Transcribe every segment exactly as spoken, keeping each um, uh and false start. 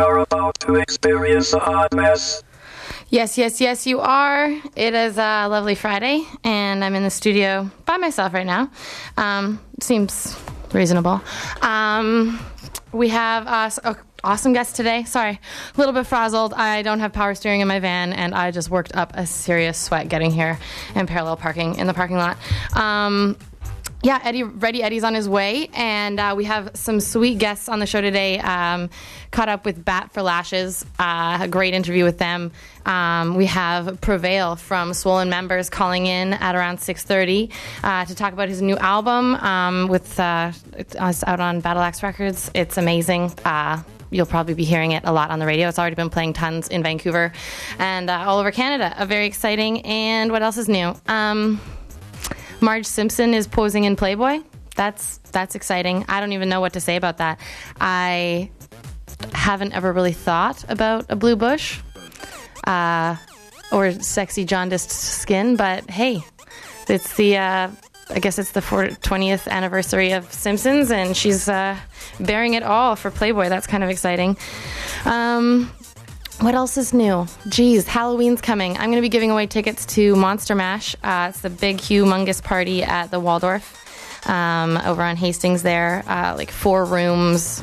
are about to experience a hot mess. Yes, yes, yes, you are. It is a lovely Friday, and I'm in the studio by myself right now. Um, seems reasonable. Um, we have us an awesome guest today. Sorry, a little bit frazzled. I don't have power steering in my van, and I just worked up a serious sweat getting here and parallel parking in the parking lot. Um, Yeah, Eddie, Ready Eddie's on his way, and uh, we have some sweet guests on the show today. Um, caught up with Bat for Lashes, uh, a great interview with them. Um, we have Prevail from Swollen Members calling in at around six thirty uh, to talk about his new album um, with uh, it's out on Battle Axe Records. It's amazing. Uh, You'll probably be hearing it a lot on the radio. It's already been playing tons in Vancouver and uh, all over Canada. Uh, very exciting. And what else is new? Um... Marge Simpson is posing in Playboy. That's that's exciting. I don't even know what to say about that. I haven't ever really thought about a blue bush uh, or sexy jaundiced skin, but hey, it's the uh, I guess it's the twentieth anniversary of Simpsons, and she's uh, bearing it all for Playboy. That's kind of exciting. Um, What else is new? Geez, Halloween's coming. I'm going to be giving away tickets to Monster Mash. Uh, it's the big, humongous party at the Waldorf um, over on Hastings there. Uh, like four rooms,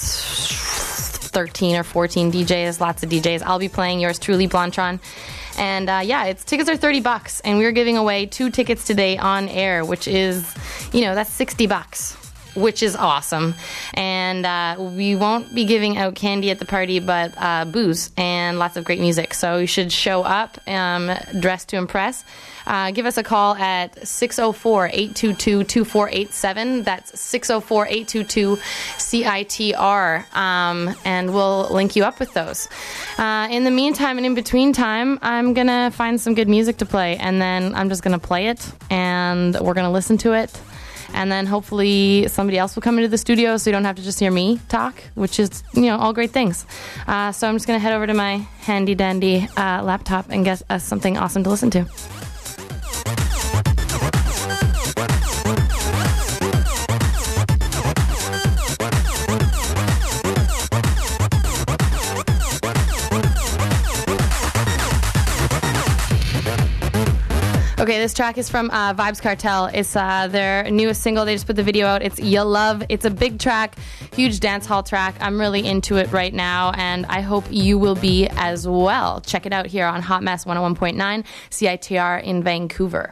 thirteen or fourteen D Js, lots of D Js. I'll be playing yours truly, Blantron. And uh, yeah, it's tickets are thirty bucks, and we're giving away two tickets today on air, which is, you know, that's sixty bucks. Which is awesome. And uh, we won't be giving out candy at the party, but uh, booze and lots of great music. So you should show up um, dressed to impress. Uh, give us a call at six oh four, eight two two, two four eight seven. That's six oh four, eight two two, C I T R. Um, and we'll link you up with those. Uh, in the meantime and in between time, I'm going to find some good music to play. And then I'm just going to play it, and we're going to listen to it. And then hopefully somebody else will come into the studio so you don't have to just hear me talk, which is, you know, all great things. Uh, so I'm just going to head over to my handy-dandy uh, laptop and get us something awesome to listen to. Okay, this track is from uh, Vibes Cartel. It's uh, their newest single. They just put the video out. It's Ya Love. It's a big track, huge dance hall track. I'm really into it right now, and I hope you will be as well. Check it out here on Hot Mess one oh one point nine C I T R in Vancouver.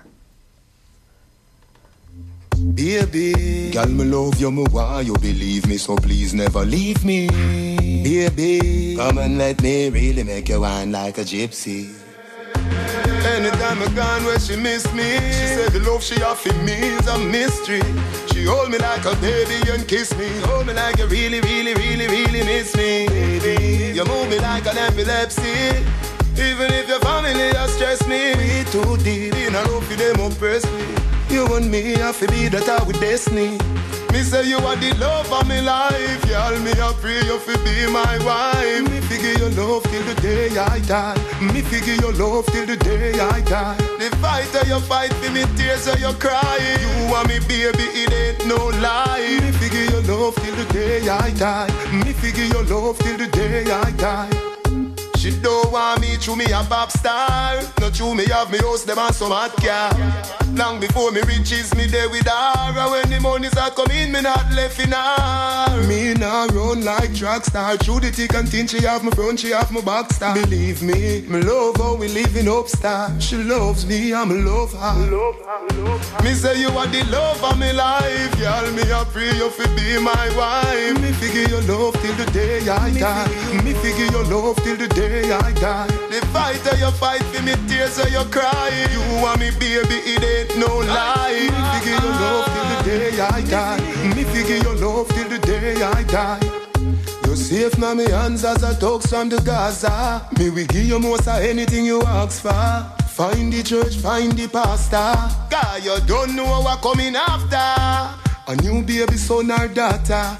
Baby, girl, me love you, me want you believe me, so please never leave me. Baby, come and let me really make you wine like a gypsy. Anytime I gone where she missed me, she said the love she offered me is a mystery. She hold me like a baby and kiss me, hold me like you really, really, really, really miss me. Baby, you move me like an epilepsy. Even if your family has stressed me, we too deep in a love for them oppress me. You and me have to be that I with destiny. Me say you are the love of my life, y'all. Me I pray you fi be my wife. Me figure your love till the day I die. Me figure your love till the day I die. The fight that you fight for me, tears that you cry. You want me baby, it ain't no lie. Me figure your love till the day I die. Me figure your love till the day I die. She don't want me through me a pop star. Not through me have me house, them and some hot car. Long before me riches, me there with her. And when the monies are coming, me not left in her. Me now run like track star. Through the thick and thin, she have my front, she have my back star. Believe me, me love how we live in upstar. She loves me, I'm love her. Love her, love her. Me say you are the love of my life, y'all. Me a pray you fi be my wife. Me figure your love till the day I die. Me figure your love till the day I die. The fight that you fight for me, tears that you cry. You want me baby, it ain't no lie. Me figure your love till the day I die. Me figure your love till the day I die. You safe now me hands as a talks from the Gaza. Me we give you most of anything you ask for. Find the church, find the pastor. God, you don't know what coming after. A new baby son or daughter.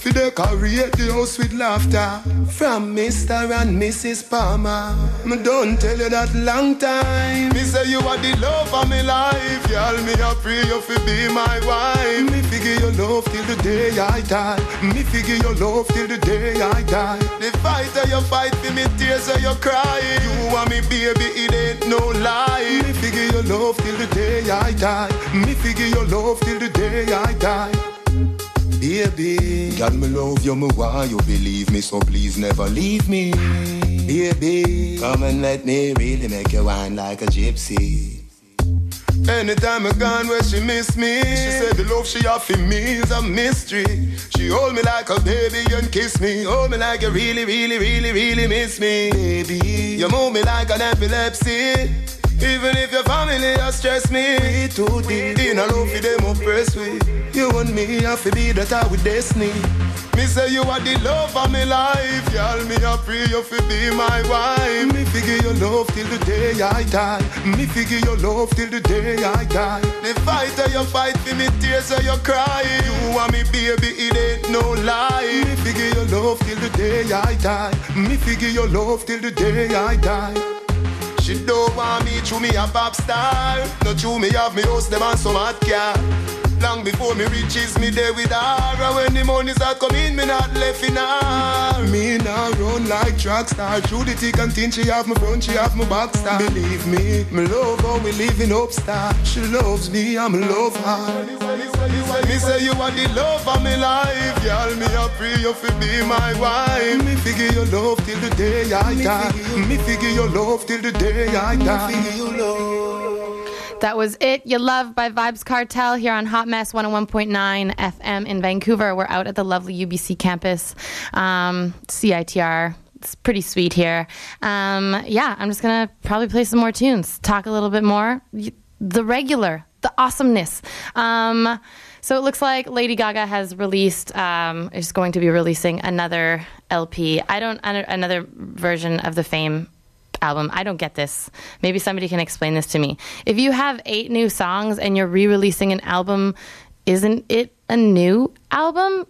fi decorate the house with laughter. From Mister and Missus Palmer, me don't tell you that long time. Me say you are the love of my life, girl. Me a pray you fi be my wife. Me figure your love till the day I die. Me figure your love till the day I die. The fight that you fight for me, tears that you cry. You want me baby, it ain't no lie. Me figure your love till the day I die. Me figure your love till the day I die. Baby, God, me love you, me want you believe me, so please never leave me. Baby, come and let me really make you wine like a gypsy. Anytime I gone where she miss me, she said the love she offer me is a mystery. She hold me like a baby and kiss me. Hold me like you really, really, really, really miss me. Baby, you move me like an epilepsy. Even if your family has stressed me, we too deep in a love for them oppressed we. You and me have to be that I with destiny. Me say you are the love of my life, y'all. Me a pray you fi be my wife. Me figure your love till the day I die. Me figure your love till the day I die. The fight that you fight for me, tears that you cry. You want me baby, it ain't no lie. Me figure your love till the day I die. Me figure your love till the day I die. She don't want me through me a pop star. No through me have me host them and some hot car. Long before me reaches me there with her. And when the money's are coming, me not left in her. Me now run like track star. Through the thick and thin, she have my front, she have my back star. Believe me, me love how we living up star. She loves me, I'm love her. Me say you are the love of my life, y'all. Me a pray you fi be my wife. Me figure your love till the day I die. Me figure your love till the day I die. That was It, You Love by Vibes Cartel here on Hot Mess one oh one point nine F M in Vancouver. We're out at the lovely U B C campus, um, C I T R. It's pretty sweet here. Um, yeah, I'm just going to probably play some more tunes, talk a little bit more. The regular, the awesomeness. Um, so it looks like Lady Gaga has released, um, is going to be releasing another L P. I don't, another version of the Fame album. I don't get this. Maybe somebody can explain this to me. If you have eight new songs and you're re-releasing an album, isn't it a new album?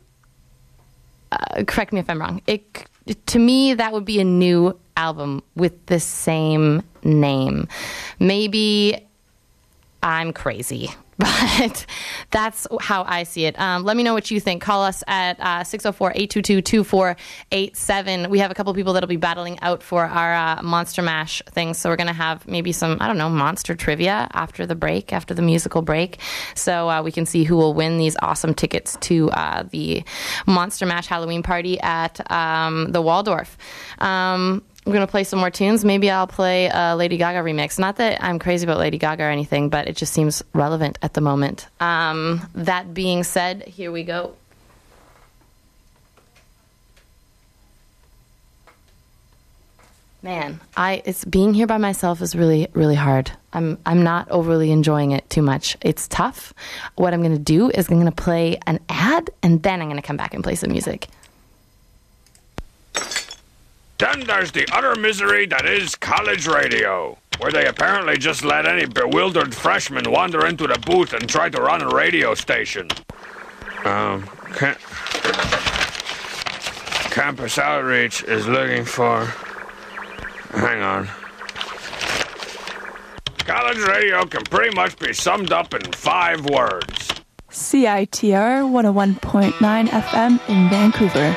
Uh, correct me if I'm wrong. It, to me, that would be a new album with the same name. Maybe I'm crazy, but that's how I see it. Um, let me know what you think. Call us at uh, six oh four, eight two two, two four eight seven. We have a couple people that'll be battling out for our uh, Monster Mash things. So we're going to have maybe some, I don't know, monster trivia after the break, after the musical break. So uh, we can see who will win these awesome tickets to uh, the Monster Mash Halloween party at um, the Waldorf. Um, We're going to play some more tunes. Maybe I'll play a Lady Gaga remix. Not that I'm crazy about Lady Gaga or anything, but it just seems relevant at the moment. Um, that being said, here we go. Man, I it's being here by myself is really, really hard. I'm I'm not overly enjoying it too much. It's tough. What I'm going to do is I'm going to play an ad, and then I'm going to come back and play some music. Then there's the utter misery that is college radio, where they apparently just let any bewildered freshman wander into the booth and try to run a radio station. Um, cam- Campus Outreach is looking for... Hang on. College radio can pretty much be summed up in five words. C I T R one oh one point nine F M in Vancouver.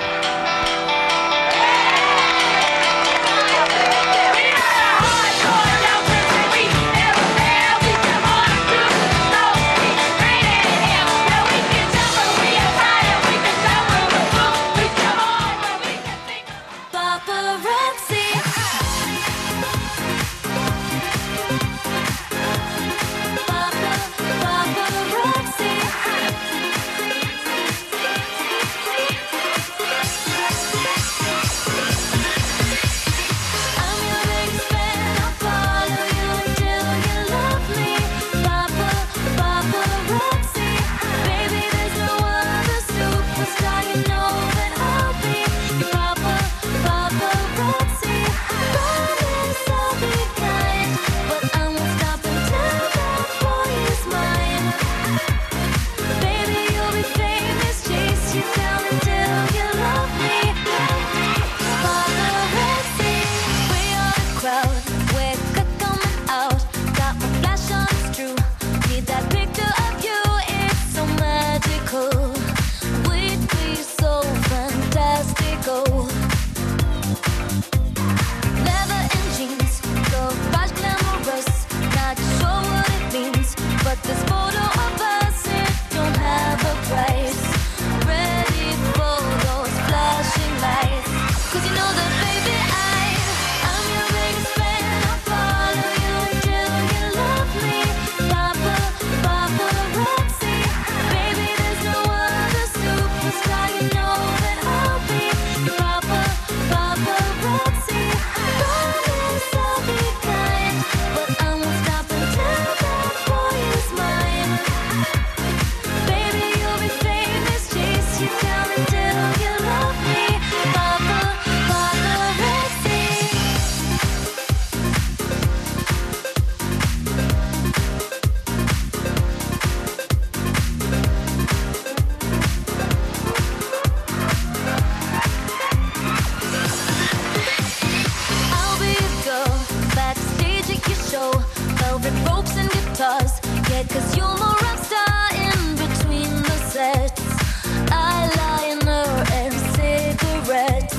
get, 'cause you're my rock star in between the sets. I lie in her every cigarette.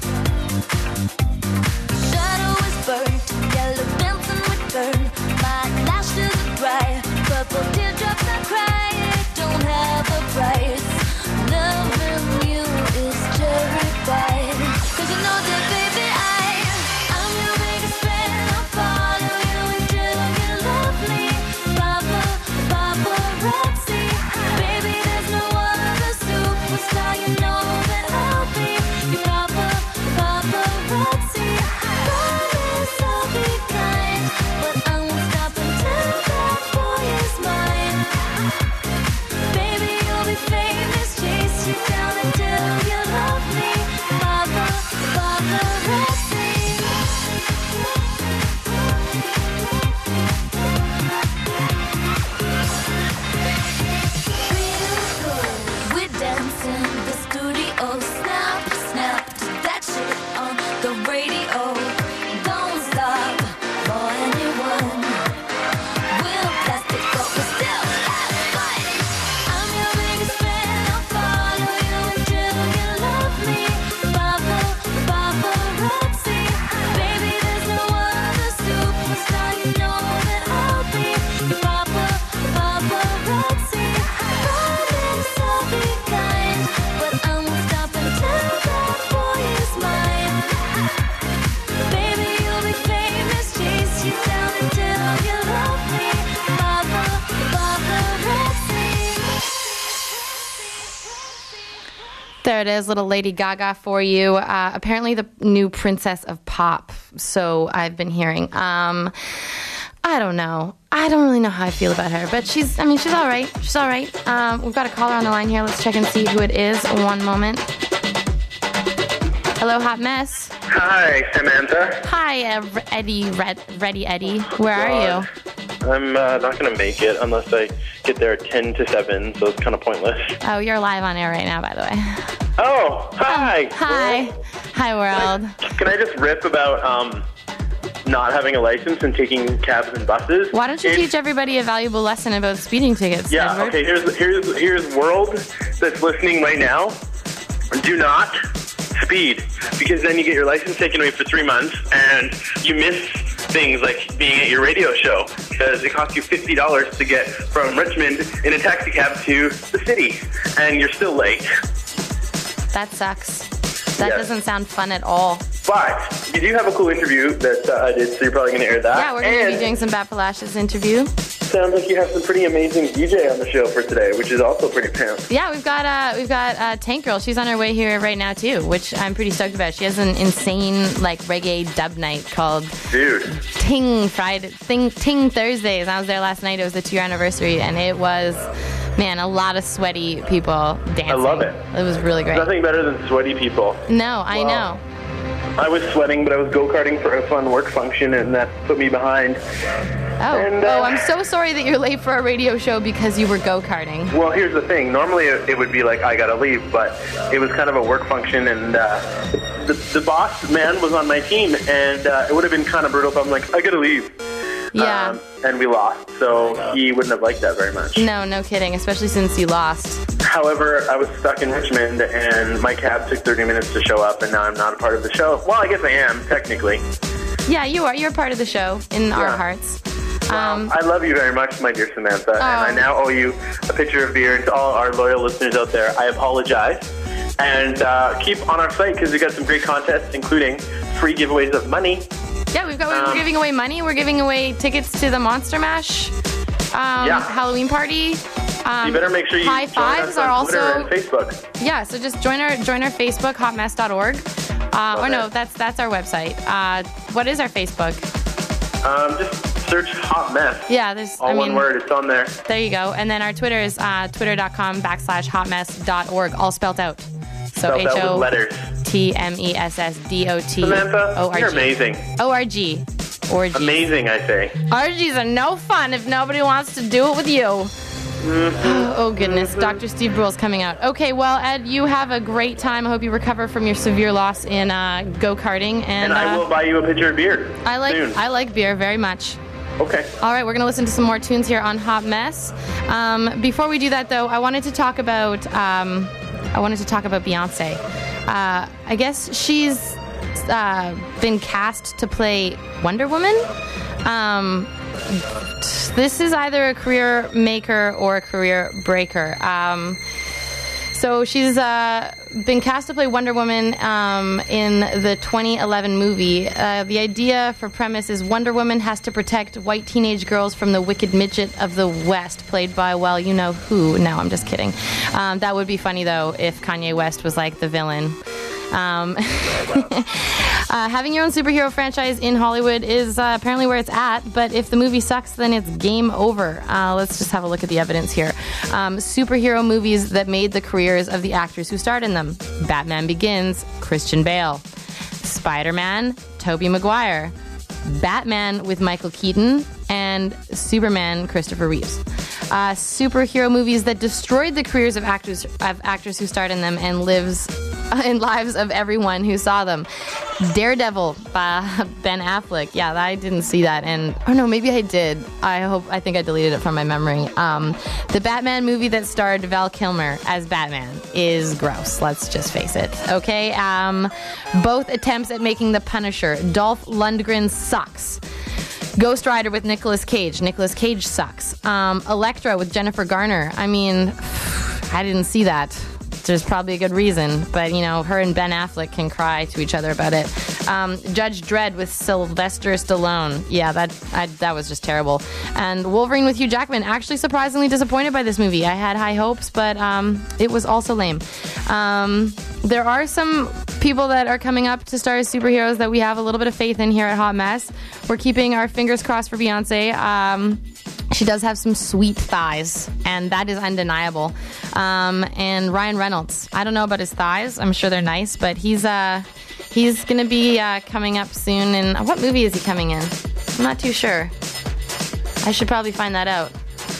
Shadow is burnt, yellow dancing with burn. My lashes are dry, purple teardrops I cry. It don't have a price. Loving you is terrified. 'Cause you know that, baby, I, I'm your biggest fan. I'll follow you until you love me. Papa, paparazzi. Baby, there's no other superstar. You know that I'll be your papa, paparazzi. Promise I'll be kind, but I won't stop until that boy is mine. Baby, you'll be famous, chase you down until you love me. Papa, paparazzi. We're dancing the studio, snap, snap to that shit on the radio. Don't stop for anyone. We'll plastic, but we still have fun. I'm your biggest fan. I'll follow you until you love me. Papa, paparazzi. Baby, there's no other superstar. You know that I'll be your papa, paparazzi. Promise I'll be kind, but I won't stop until that boy is mine. Baby, you'll be famous, chase you down until you love me. Papa, paparazzi. There it is, little Lady Gaga for you. Uh, apparently the new princess of pop, so I've been hearing. Um, I don't know. I don't really know how I feel about her, but she's, I mean, she's all right. She's all right. Um, we've got a caller on the line here. Let's check and see who it is. One moment. Hello, Hot Mess. Hi, Samantha. Hi, uh, Eddie, Red, Ready Eddie. Where are you? I'm uh, not going to make it unless I get there at ten to seven, so it's kind of pointless. Oh, you're live on air right now, by the way. Oh, hi. Hi. World. Hi, world. Can I just rip about um, not having a license and taking cabs and buses? Why don't you It's- teach everybody a valuable lesson about speeding tickets, Yeah, Edward? okay, here's, here's, here's world that's listening right now. Do not speed, because then you get your license taken away for three months, and you miss things like being at your radio show, because it costs you fifty dollars to get from Richmond in a taxi cab to the city, and you're still late. That sucks. That Yes. doesn't sound fun at all. But you do have a cool interview that uh, I did, so you're probably going to air that. Yeah, we're going to And be doing some Bat for Lashes interview. sounds like you have some pretty amazing D J on the show for today, which is also pretty pimp. Yeah, we've got uh, we've got uh, Tank Girl. She's on her way here right now too, which I'm pretty stoked about. She has an insane like reggae dub night called Dude. Ting Friday, Ting Ting Thursdays. I was there last night. It was the two year anniversary, and it was, man, a lot of sweaty people dancing. I love it. It was really great. Nothing better than sweaty people. No, I Wow. know. I was sweating, but I was go-karting for a fun work function, and that put me behind. Oh, And, uh, oh, I'm so sorry that you're late for a radio show because you were go-karting. Well, here's the thing. Normally it it would be like, I gotta leave, but it was kind of a work function, and uh, the, the boss man was on my team, and uh, it would have been kind of brutal if I'm like, I gotta leave. Yeah. Um, and we lost, so he wouldn't have liked that very much. No, no kidding, especially since you lost. However, I was stuck in Richmond, and my cab took thirty minutes to show up, and now I'm not a part of the show. Well, I guess I am, technically. Yeah, you are. You're part of the show in our Yeah. hearts. Um, I love you very much, my dear Samantha, and I now owe you a picture of beer. And to all our loyal listeners out there, I apologize. And uh, keep on our site, because we got some great contests, including free giveaways of money. yeah, we've got. We're um, giving away money. We're giving away tickets to the Monster Mash um, Yeah. Halloween party. Um, You better make sure you high join fives us on are Twitter also and Facebook. yeah. So just join our join our Facebook hot mess dot org. Uh, or no, it. that's that's our website. Uh, what is our Facebook? Um, just search Hot Mess. Yeah, there's All I one mean, word. It's on there. There you go. And then our Twitter is uh, twitter.com backslash hotmess.org, all spelled out. So Spelled H out with O letters. T M E S S D O T Samantha, O R G. you're amazing. O R G. Orgies. Amazing, I say. Orgies are no fun if nobody wants to do it with you. Mm-hmm. Oh, goodness. Doctor Steve Brule's coming out. Okay, well, Ed, you have a great time. I hope you recover from your severe loss in uh, go-karting. And, And I uh, will buy you a pitcher of beer I like soon. I like beer very much. Okay. All right, we're going to listen to some more tunes here on Hot Mess. Um, before we do that, though, I wanted to talk about um, I wanted to talk about Beyonce. Uh, I guess she's uh, been cast to play Wonder Woman. Um, this is either a career maker or a career breaker. Um, so she's uh, been cast to play Wonder Woman um, in the twenty eleven movie. Uh, the idea for premise is Wonder Woman has to protect white teenage girls from the wicked midget of the West, played by, well, you know who. No, I'm just kidding. Um, that would be funny, though, if Kanye West was like the villain. Um, uh, having your own superhero franchise in Hollywood is uh, apparently where it's at, but if the movie sucks, then it's game over. Uh, let's just have a look at the evidence here. Um, superhero movies that made the careers of the actors who starred in them. Batman Begins, Christian Bale. Spider-Man, Tobey Maguire. Batman with Michael Keaton, and Superman, Christopher Reeves. Uh, superhero movies that destroyed the careers of actors of actors who starred in them and lives in lives of everyone who saw them. Daredevil by Ben Affleck. Yeah, I didn't see that, and oh no, maybe I did. I hope I think I deleted it from my memory. Um, the Batman movie that starred Val Kilmer as Batman is gross. Let's just face it. Okay. Um, both attempts at making the Punisher. Dolph Lundgren sucks. Ghost Rider with Nicolas Cage. Nicolas Cage sucks. Um, Elektra with Jennifer Garner. I mean, I didn't see that. There's probably a good reason, but, you know, her and Ben Affleck can cry to each other about it. Um, Judge Dredd with Sylvester Stallone. Yeah, that I, that was just terrible. And Wolverine with Hugh Jackman. Actually surprisingly disappointed by this movie. I had high hopes, but um, it was also lame. Um, there are some people that are coming up to star as superheroes that we have a little bit of faith in here at Hot Mess. We're keeping our fingers crossed for Beyonce. Um, she does have some sweet thighs, and that is undeniable. Um, and Ryan Reynolds. I don't know about his thighs. I'm sure they're nice, but he's uh, he's going to be uh, coming up soon. And what movie is he coming in? I'm not too sure. I should probably find that out.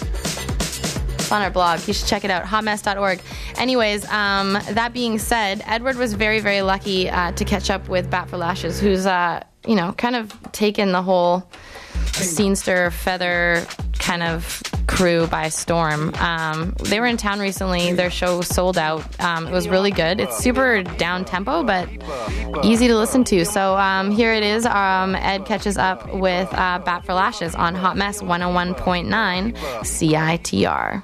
It's on our blog. You should check it out, hot mess dot org. Anyways, um, that being said, Edward was very, very lucky uh, to catch up with Bat for Lashes, who's, uh, you know, kind of taken the whole Scenester Feather kind of crew by storm. Um, they were in town recently. Their show sold out. Um, it was really good. It's super down tempo, but easy to listen to. So um, here it is. Um, Ed catches up with uh, Bat for Lashes on Hot Mess one oh one point nine C I T R.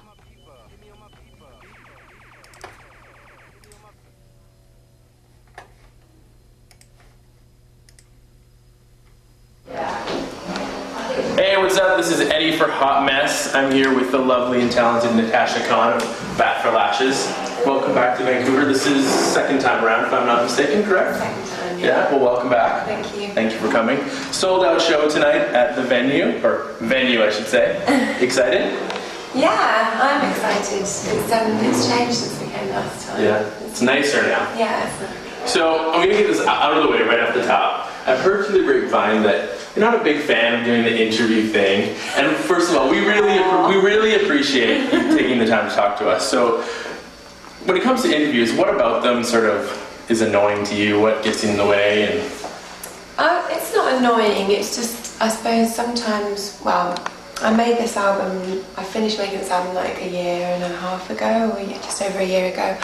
Hey, what's up? This is Eddie for Hot Mess. I'm here with the lovely and talented Natasha Khan of Bat for Lashes. Welcome back to Vancouver. This is second time around, if I'm not mistaken, correct? Second time, yeah. Yeah, well, welcome back. Thank you. Thank you for coming. Sold out show tonight at the venue, or venue, I should say. Excited? Yeah, I'm excited. It's, um, it's changed since we came last time. Yeah, it's nicer now. Yeah. It's So, I'm going to get this out of the way right off the top. I've heard through the grapevine that you're not a big fan of doing the interview thing. And first of all, we really we really appreciate you taking the time to talk to us. So, when it comes to interviews, what about them sort of is annoying to you? What gets in the way? And uh, it's not annoying. It's just, I suppose, sometimes, well, I made this album, I finished making this album like a year and a half ago, or just over a year ago.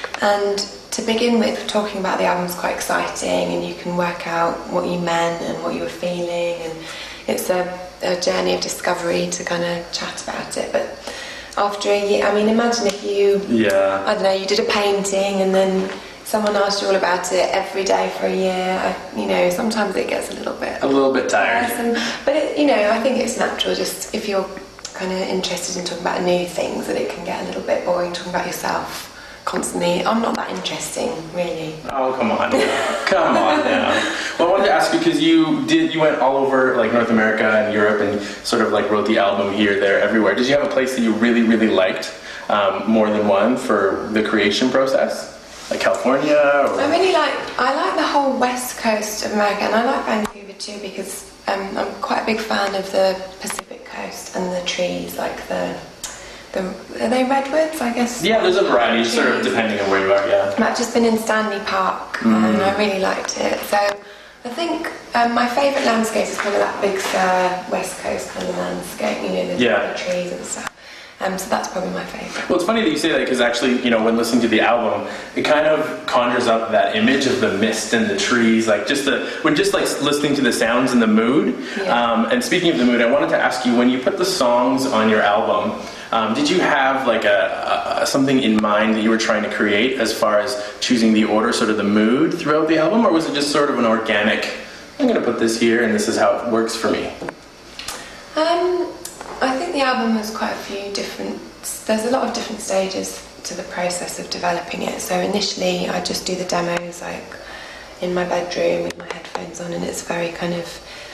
And to begin with, talking about the album is quite exciting, and you can work out what you meant and what you were feeling, and it's a, a journey of discovery to kind of chat about it. But after a year, I mean, imagine if you, yeah, I don't know, you did a painting and then someone asked you all about it every day for a year. I, you know, sometimes it gets a little bit a little bit tired. tiresome. But it, you know, I think it's natural. Just if you're kind of interested in talking about new things, that it can get a little bit boring talking about yourself constantly. I'm not that interesting, really. Oh, come on now. Come on now. Well, I wanted to ask you, because you did, you went all over like North America and Europe and sort of like wrote the album here, there, everywhere. Did you have a place that you really, really liked, um, more than one, for the creation process? Like California? Or? I really like, I like the whole west coast of America, and I like Vancouver too, because um, I'm quite a big fan of the Pacific coast and the trees, like the The, are they redwoods, I guess? Yeah, there's a variety, trees. Sort of depending on where you are, yeah. I've just been in Stanley Park, mm. and I really liked it. So I think um, my favourite landscape is kind of that Big Sur West Coast kind of landscape, you know, the Yeah. trees and stuff. Um, so that's probably my favourite. Well, it's funny that you say that because actually, you know, when listening to the album, it kind of conjures up that image of the mist and the trees, like just the when just like listening to the sounds and the mood. Yeah. Um, and speaking of the mood, I wanted to ask you, when you put the songs on your album, um, did you have like a, a something in mind that you were trying to create as far as choosing the order, sort of the mood throughout the album, or was it just sort of an organic? I'm going to put this here, and this is how it works for me. Um, I think the album has quite a few different, there's a lot of different stages to the process of developing it. So initially I just do the demos like in my bedroom with my headphones on, and it's very kind of,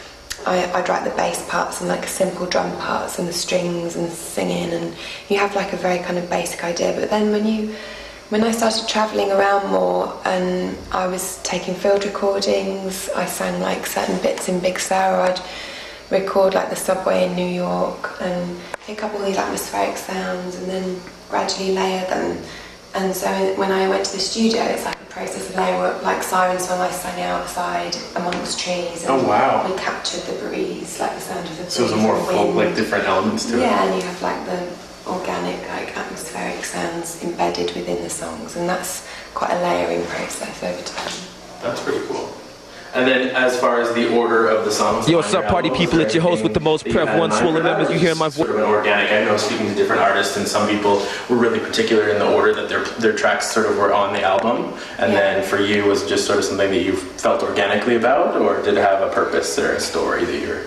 I, I'd write the bass parts and like simple drum parts and the strings and singing, and you have like a very kind of basic idea. But then when you, when I started travelling around more and I was taking field recordings, I sang like certain bits in Big Sur, I'd record like the subway in New York and pick up all these atmospheric sounds and then gradually layer them. And so when I went to the studio, it's like a process of layer work, like Siren Song I sang outside amongst trees. And Oh, wow. we captured the breeze, like the sound of the breeze. So there's a more and folk, wind. like different elements to it. Yeah, and you have like the organic, like atmospheric sounds embedded within the songs, and that's quite a layering process over time. That's pretty cool. And then, as far as the order of the songs, Yo, what's up, party people? It's your host with the most prep one, Swollen Members. You hear my voice. Sort of an organic. I know, speaking to different artists, and some people were really particular in the order that their their tracks sort of were on the album. And Yeah. then for you, was it just sort of something that you felt organically about, or did it have a purpose or a story that you're?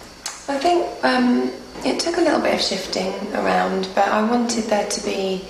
I think um, it took a little bit of shifting around, but I wanted there to be,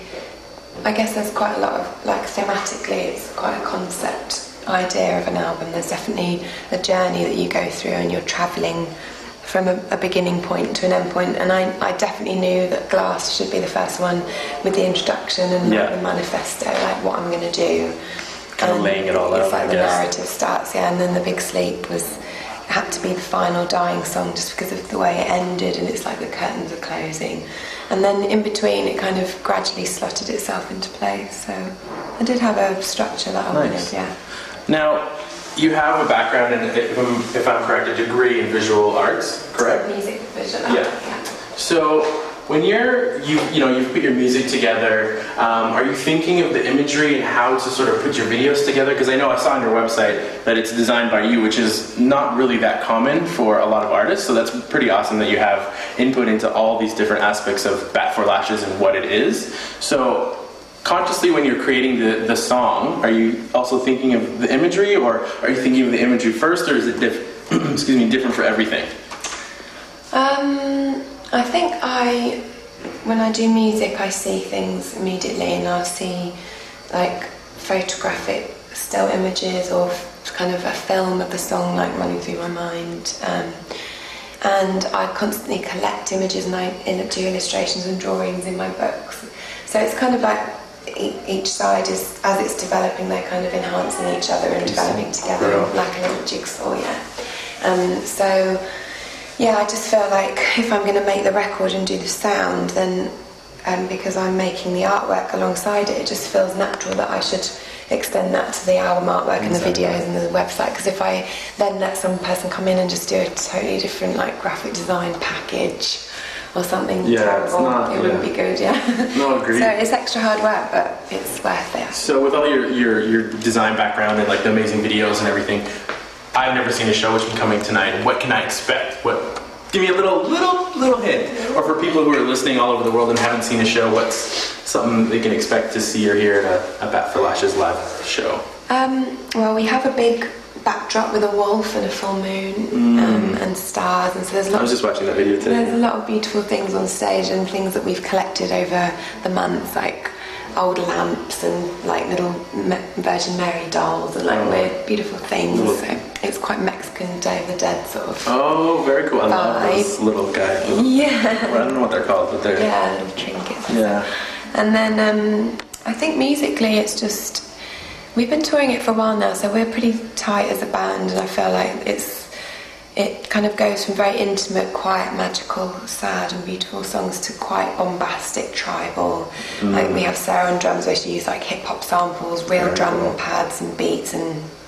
I guess there's quite a lot of, like thematically, it's quite a concept idea of an album. There's definitely a journey that you go through and you're travelling from a, a beginning point to an end point, and I, I definitely knew that Glass should be the first one with the introduction and Yeah. like the manifesto, like what I'm going to do. Kind of And laying it all it's out, like I the guess. narrative starts, yeah, and then The Big Sleep was had to be the final dying song just because of the way it ended, and it's like the curtains are closing. And then in between it kind of gradually slotted itself into place, so I did have a structure that I Nice. wanted, yeah. Now, you have a background in, if I'm, if I'm correct, a degree in visual arts, correct? Music, visual, Yeah. yeah. So when you're you you know you've put your music together, um, are you thinking of the imagery and how to sort of put your videos together? Because I know I saw on your website that it's designed by you, which is not really that common for a lot of artists. So that's pretty awesome that you have input into all these different aspects of Bat for Lashes and what it is. So consciously, when you're creating the, the song, are you also thinking of the imagery, or are you thinking of the imagery first, or is it diff- excuse me different for everything? Um, I think I, when I do music, I see things immediately, and I'll see like photographic still images or kind of a film of the song like running through my mind. Um, and I constantly collect images, and I do illustrations and drawings in my books. So it's kind of like e- each side is, as it's developing, they're kind of enhancing each other and developing together Brilliant. like a little jigsaw, yeah. Um, so. Yeah, I just feel like if I'm going to make the record and do the sound, then um, because I'm making the artwork alongside it, it just feels natural that I should extend that to the album artwork and the videos and the website. Because if I then let some person come in and just do a totally different like graphic design package or something Yeah, it's terrible, not- it wouldn't yeah. be good, yeah. No, agreed. So it's extra hard work, but it's worth it. So with all your, your, your design background and like the amazing videos and everything, I've never seen a show which is coming tonight. What can I expect? What? Give me a little, little, little hint. Or for people who are listening all over the world and haven't seen a show, what's something they can expect to see or hear at a, a Bat for Lashes live show? Um, well, we have a big backdrop with a wolf and a full moon Mm. um, and stars, and so there's lots. I was just watching that video today. There's a lot of beautiful things on stage and things that we've collected over the months, like old lamps and like little Me- Virgin Mary dolls and like Oh. weird, beautiful things. Little- So it's quite Mexican Day of the Dead sort of. Oh, very cool. I love Vibe. those little guys. Well, Yeah. I don't know what they're called, but they're... Yeah, little trinkets. and Yeah. stuff. And then um, I think musically it's just, we've been touring it for a while now, so we're pretty tight as a band, and I feel like it's it kind of goes from very intimate, quiet, magical, sad and beautiful songs to quite bombastic, tribal. Mm. Like we have Sarah on drums where she uses like hip hop samples, real Very drum cool. pads and beats, and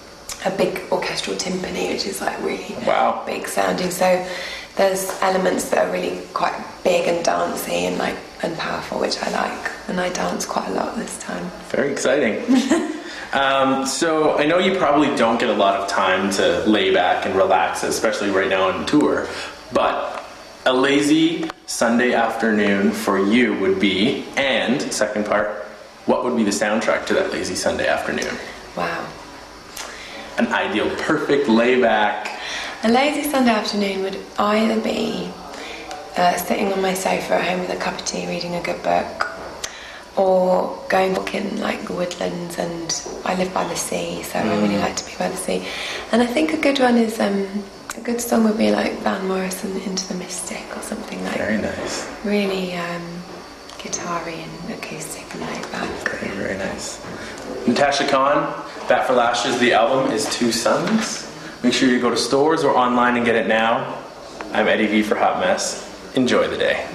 a big orchestral timpani, which is like really wow. big sounding. So there's elements that are really quite big and dancey and like and powerful, which I like, and I dance quite a lot this time. Very exciting. um, so I know you probably don't get a lot of time to lay back and relax, especially right now on tour, but a lazy Sunday afternoon for you would be, and second part, what would be the soundtrack to that lazy Sunday afternoon? Wow. An ideal, perfect layback. A lazy Sunday afternoon would either be uh, sitting on my sofa at home with a cup of tea, reading a good book, or going walking like the woodlands, and I live by the sea, so mm. I really like to be by the sea. And I think a good one is, um, a good song would be like Van Morrison, Into the Mystic, or something like that. Very nice. Really um, guitar-y and acoustic and laid back. Very, very nice. Natasha Khan, Bat for Lashes, the album is Two Suns. Make sure you go to stores or online and get it now. I'm Eddie V for Hot Mess. Enjoy the day.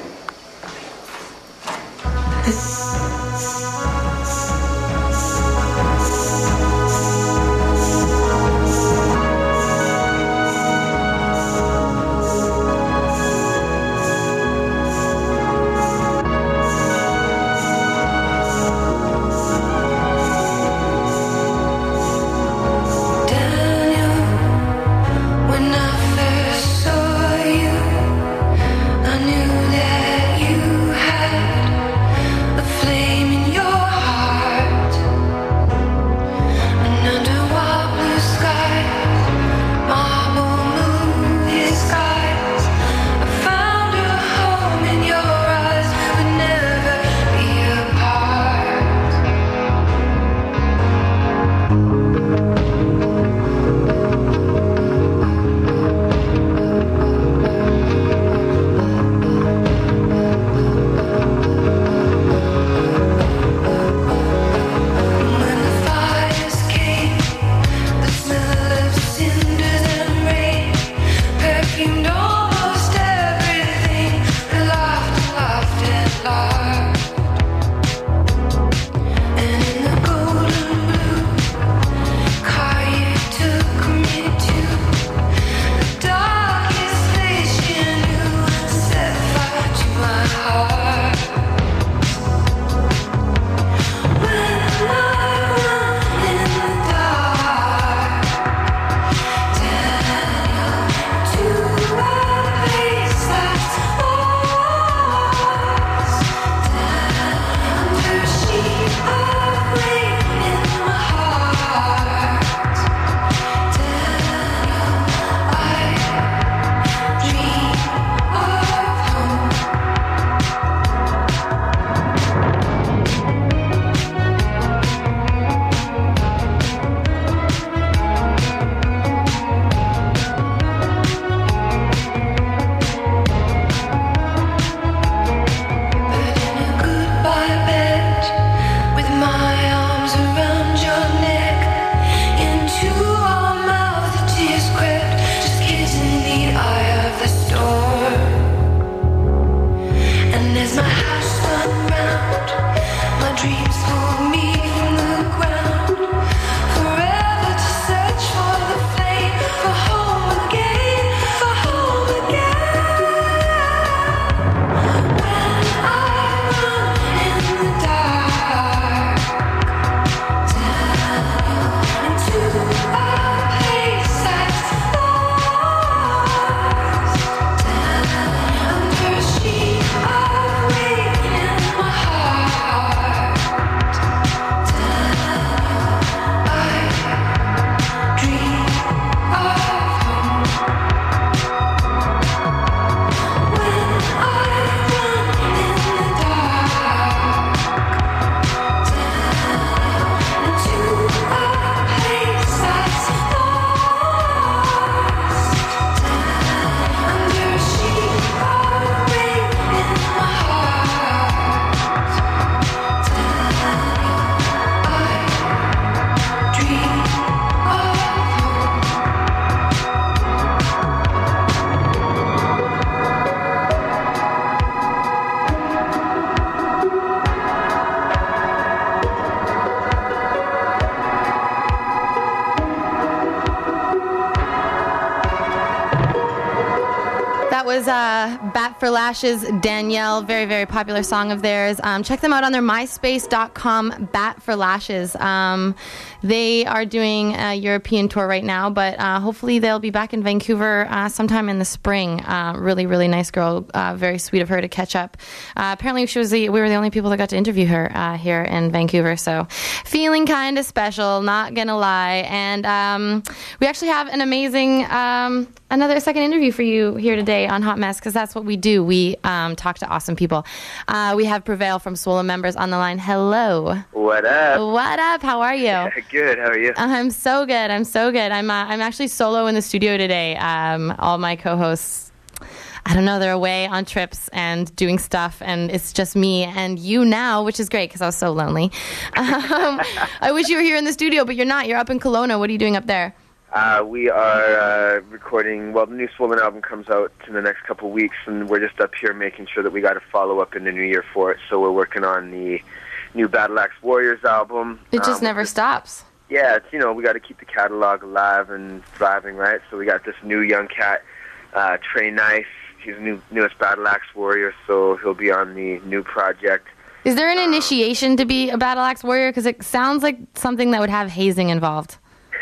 was uh, Bat for Lashes, Danielle, very, very popular song of theirs. Um, check them out on their myspace dot com, Bat for Lashes. Um, they are doing a European tour right now, but uh, hopefully they'll be back in Vancouver uh, sometime in the spring. Uh, really, really nice girl. Uh, very sweet of her to catch up. Uh, apparently she was the, we were the only people that got to interview her uh, here in Vancouver, so feeling kind of special, not gonna lie. And um, we actually have an amazing... Um, another second interview for you here today on Hot Mess, because that's what we do. We um, talk to awesome people. Uh, we have Prevail from Swollen Members on the line. Hello. What up? What up? How are you? Good. How are you? I'm so good. I'm so good. I'm uh, I'm actually solo in the studio today. Um, all my co-hosts, I don't know, they're away on trips and doing stuff, and it's just me and you now, which is great because I was so lonely. Um, I wish you were here in the studio, but you're not. You're up in Kelowna. What are you doing up there? Uh, we are uh, recording, well, the new Swollen album comes out in the next couple of weeks, and we're just up here making sure that we got a follow-up in the new year for it. So we're working on the new Battle Axe Warriors album. It just um, never stops. Yeah, it's, you know, we got to keep the catalog alive and thriving, right? So we got this new young cat, uh, Trey Nice. He's the new, newest Battle Axe Warrior, so he'll be on the new project. Is there an um, initiation to be a Battle Axe Warrior? Because it sounds like something that would have hazing involved.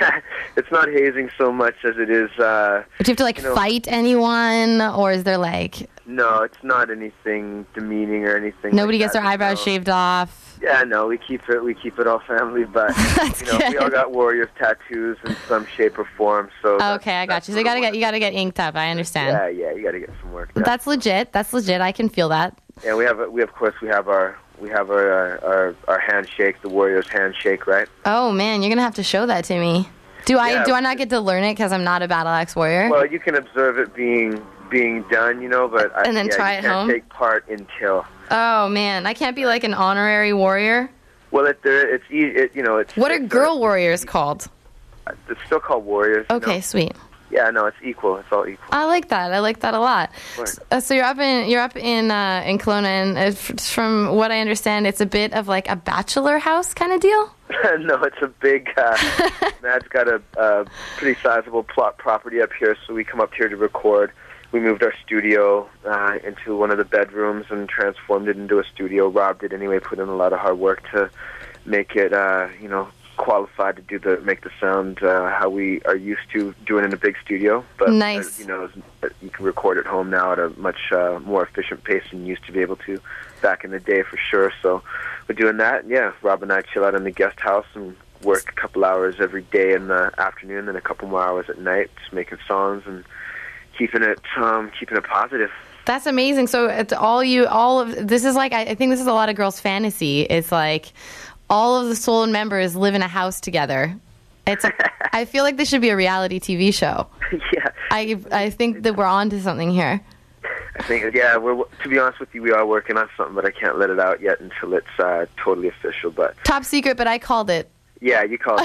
It's not hazing so much as it is... Uh, do you have to, like, you know, fight anyone, or is there, like... No, it's not anything demeaning or anything. Nobody like gets that, their eyebrows no. shaved off? Yeah, no, we keep it we keep it all family, but, you know, good. we all got Warriors tattoos in some shape or form, so... Okay, I got you. So you gotta get, you gotta get inked up, I understand. Yeah, yeah, you gotta get some work done. That's legit. That's legit. I can feel that. Yeah, we have, a, we of course, we have our... We have our, our our handshake, the Warriors handshake, right? Oh man, you're gonna have to show that to me. Do I yeah. do I not get to learn it because I'm not a Battle Axe Warrior? Well, you can observe it being being done, you know, but I, and then yeah, try you it can't home. Take part until. Oh man, I can't be like an honorary warrior. Well, it, there, it's easy. It, you know, it's. What it's, are girl uh, warriors called? It's still called warriors. Okay, you know? sweet. Yeah, no, it's equal. It's all equal. I like that. I like that a lot. Uh, so you're up in you're up in uh, in Kelowna, and uh, from what I understand, it's a bit of like a bachelor house kind of deal. No, it's a big. Uh, Matt's got a, a pretty sizable plot property up here, so we come up here to record. We moved our studio uh, into one of the bedrooms and transformed it into a studio. Rob did anyway, put in a lot of hard work to make it, uh, you know, qualified to do the make the sound uh, how we are used to doing in a big studio. But nice. uh, you know, you can record at home now at a much uh, more efficient pace than you used to be able to back in the day, for sure. So we're doing that. Yeah, Rob and I chill out in the guest house and work a couple hours every day in the afternoon, and a couple more hours at night, just making songs and keeping it um, keeping it positive. That's amazing. So it's all you, all of this is like, I, I think this is a lot of girls' fantasy. It's like all of the Swollen members live in a house together. It's. I feel like this should be a reality T V show. Yeah. I I think that we're on to something here. I think, yeah, we're, to be honest with you, we are working on something, but I can't let it out yet until it's uh, totally official. But top secret, but I called it. Yeah, you called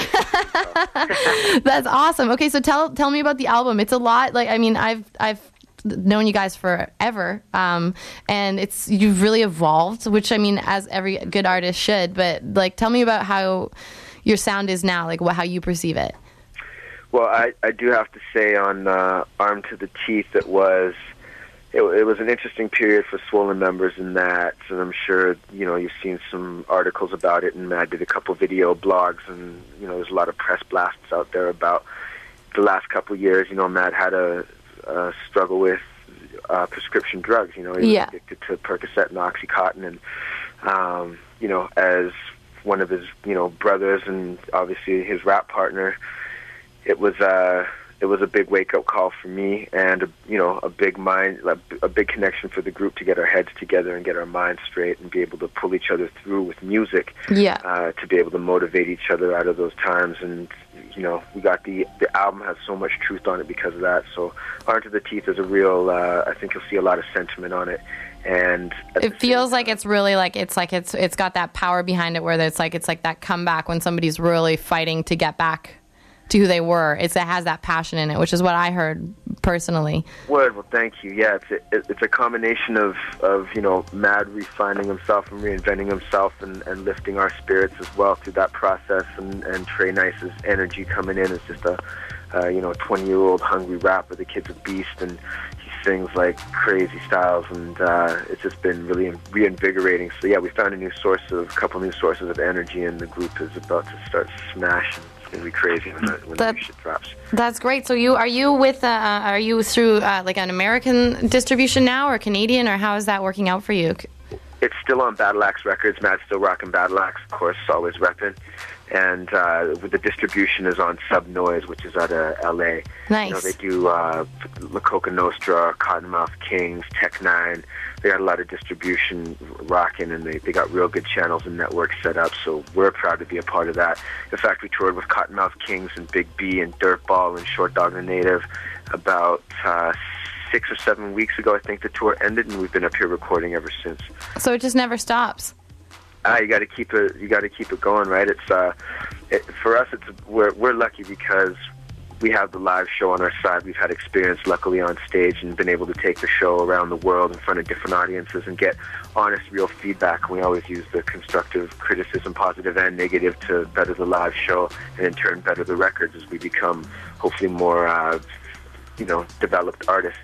it. That's awesome. Okay, so tell tell me about the album. It's a lot. Like, I mean, I've I've known you guys forever, um, and it's you've really evolved, which I mean, as every good artist should. But like, tell me about how your sound is now, like what, how you perceive it. Well, I, I do have to say on uh, Armed to the Teeth, it was it, it was an interesting period for Swollen members in that, and I'm sure you know you've seen some articles about it, and Matt did a couple video blogs, and you know there's a lot of press blasts out there about the last couple of years. You know, Matt had a Uh, struggle with uh, prescription drugs. You know, he was yeah. addicted to Percocet and Oxycontin, and um, you know, as one of his you know brothers and obviously his rap partner, it was uh, it was a big wake up call for me, and a, you know, a big mind, a big connection for the group to get our heads together and get our minds straight and be able to pull each other through with music. Yeah. Uh, to be able to motivate each other out of those times. And you know, we got the the album has so much truth on it because of that. So Armed to the Teeth is a real, uh, I think you'll see a lot of sentiment on it. And it feels like it's really like, it's like it's it's got that power behind it where it's like, it's like that comeback when somebody's really fighting to get back to who they were. It's, it has that passion in it, which is what I heard personally. Word, well, thank you. Yeah, it's a, it's a combination of, of, you know, Mad refining himself and reinventing himself and, and lifting our spirits as well through that process, and, and Trey Nice's energy coming in as just a, uh, you know, twenty-year-old hungry rapper. The kid's a beast, and he's sings like crazy styles, and uh, it's just been really reinvigorating. So yeah, we found a new source of, a couple new sources of energy, and the group is about to start smashing. It's gonna be crazy when, the, when that, the new shit drops. That's great. So you are you with uh, are you through uh, like an American distribution now, or Canadian, or how is that working out for you? It's still on Battle Axe Records. Matt's still rocking Battle Axe, of course, always repping. And uh, the distribution is on Sub Noise, which is out of L A. Nice. You know, they do uh, La Coca Nostra, Cottonmouth Kings, Tech Nine. They got a lot of distribution rocking, and they, they got real good channels and networks set up, so we're proud to be a part of that. In fact, we toured with Cottonmouth Kings and Big B and Dirtball and Short Dog the Native about uh, six or seven weeks ago. I think the tour ended, and we've been up here recording ever since. So it just never stops. Ah, you got to keep it. You got to keep it going, right? It's uh, it, for us. It's we're we're lucky because we have the live show on our side. We've had experience, luckily, on stage and been able to take the show around the world in front of different audiences and get honest, real feedback. We always use the constructive criticism, positive and negative, to better the live show and in turn better the records as we become hopefully more, uh, you know, developed artists.